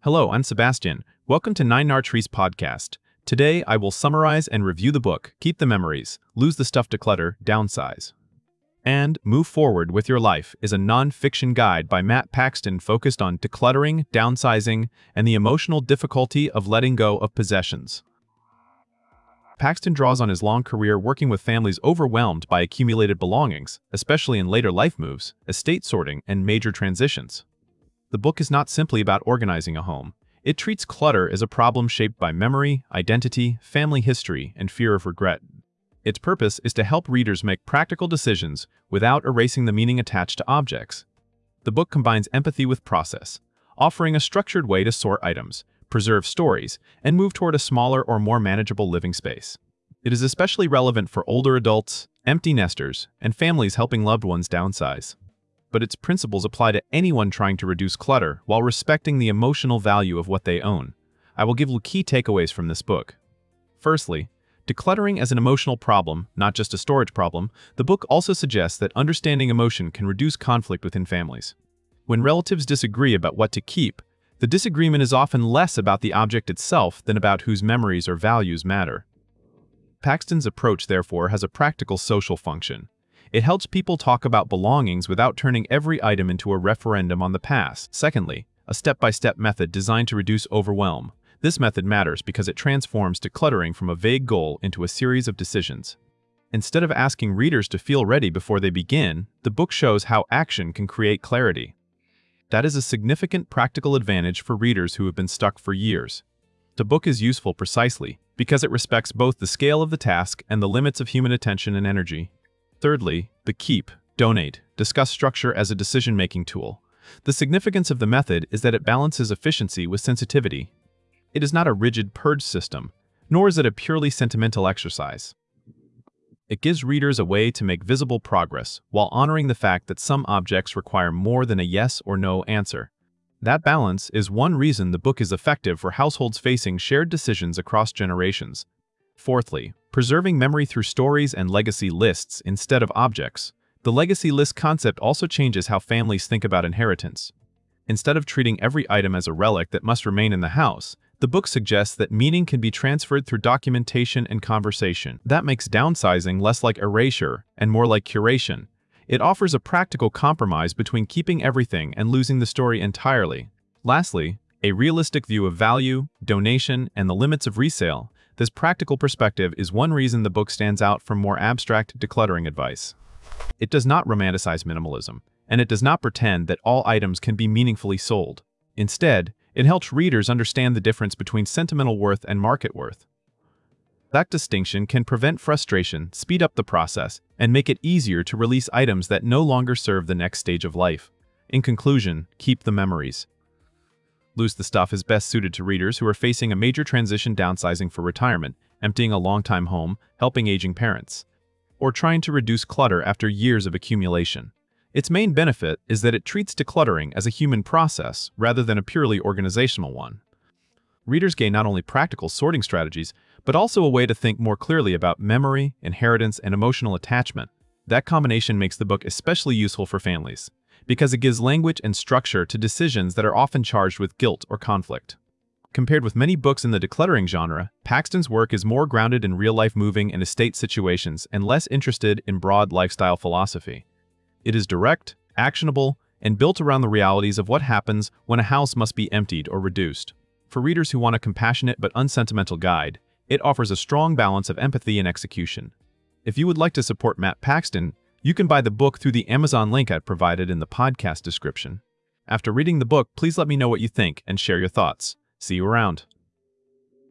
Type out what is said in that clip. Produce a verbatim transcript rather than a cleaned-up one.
Hello, I'm Sebastian. Welcome to Nine Nartrees podcast. Today, I will summarize and review the book, Keep the Memories, Lose the Stuff to Clutter, Downsize, and Move Forward with Your Life is a non-fiction guide by Matt Paxton focused on decluttering, downsizing, and the emotional difficulty of letting go of possessions. Paxton draws on his long career working with families overwhelmed by accumulated belongings, especially in later life moves, estate sorting, and major transitions. The book is not simply about organizing a home. It treats clutter as a problem shaped by memory, identity, family history, and fear of regret. Its purpose is to help readers make practical decisions without erasing the meaning attached to objects. The book combines empathy with process, offering a structured way to sort items, preserve stories, and move toward a smaller or more manageable living space. It is especially relevant for older adults, empty nesters, and families helping loved ones downsize. But its principles apply to anyone trying to reduce clutter while respecting the emotional value of what they own. I will give you key takeaways from this book. Firstly, decluttering as an emotional problem, not just a storage problem, the book also suggests that understanding emotion can reduce conflict within families. When relatives disagree about what to keep, the disagreement is often less about the object itself than about whose memories or values matter. Paxton's approach, therefore, has a practical social function. It helps people talk about belongings without turning every item into a referendum on the past. Secondly, a step-by-step method designed to reduce overwhelm. This method matters because it transforms decluttering from a vague goal into a series of decisions. Instead of asking readers to feel ready before they begin, the book shows how action can create clarity. That is a significant practical advantage for readers who have been stuck for years. The book is useful precisely because it respects both the scale of the task and the limits of human attention and energy. Thirdly, the keep, donate, discuss structure as a decision-making tool. The significance of the method is that it balances efficiency with sensitivity. It is not a rigid purge system, nor is it a purely sentimental exercise. It gives readers a way to make visible progress while honoring the fact that some objects require more than a yes or no answer. That balance is one reason the book is effective for households facing shared decisions across generations. Fourthly, preserving memory through stories and legacy lists instead of objects. The legacy list concept also changes how families think about inheritance. Instead of treating every item as a relic that must remain in the house, the book suggests that meaning can be transferred through documentation and conversation. That makes downsizing less like erasure and more like curation. It offers a practical compromise between keeping everything and losing the story entirely. Lastly, a realistic view of value, donation, and the limits of resale. This practical perspective is one reason the book stands out from more abstract decluttering advice. It does not romanticize minimalism, and it does not pretend that all items can be meaningfully sold. Instead, it helps readers understand the difference between sentimental worth and market worth. That distinction can prevent frustration, speed up the process, and make it easier to release items that no longer serve the next stage of life. In conclusion, keep the memories. Lose the Stuff is best suited to readers who are facing a major transition, downsizing for retirement, emptying a long-time home, helping aging parents, or trying to reduce clutter after years of accumulation. Its main benefit is that it treats decluttering as a human process rather than a purely organizational one. Readers gain not only practical sorting strategies, but also a way to think more clearly about memory, inheritance, and emotional attachment. That combination makes the book especially useful for families, because it gives language and structure to decisions that are often charged with guilt or conflict. Compared with many books in the decluttering genre, Paxton's work is more grounded in real-life moving and estate situations and less interested in broad lifestyle philosophy. It is direct, actionable, and built around the realities of what happens when a house must be emptied or reduced. For readers who want a compassionate but unsentimental guide, it offers a strong balance of empathy and execution. If you would like to support Matt Paxton, you can buy the book through the Amazon link I provided in the podcast description. After reading the book, please let me know what you think and share your thoughts. See you around.